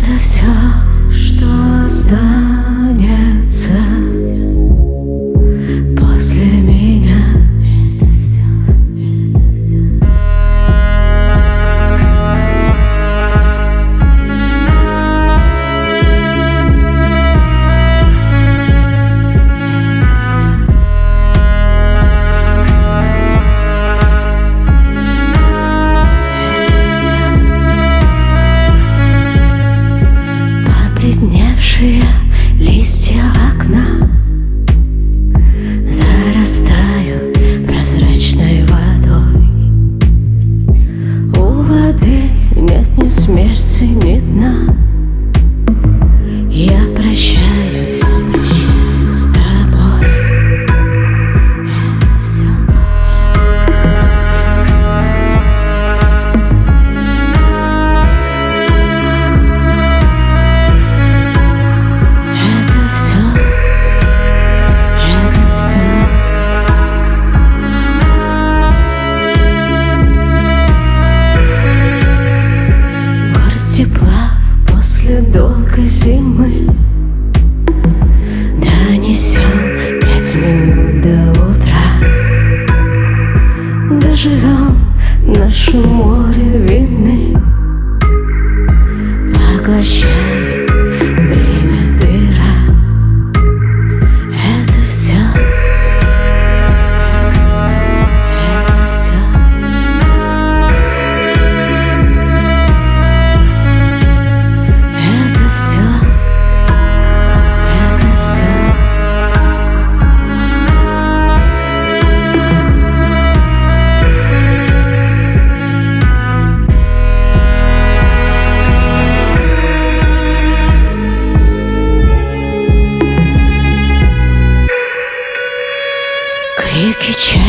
Это все, что останется после меня. Это все, это все. Побледневшие листья окна зарастают прозрачной водой. У воды нет ни смерти, ни дна. Я прощаюсь с тобой. Это все. Тепла после долгой зимы донесем 5 минут до утра. Доживем наше море вины, поглощает время дыра. Это все. Крики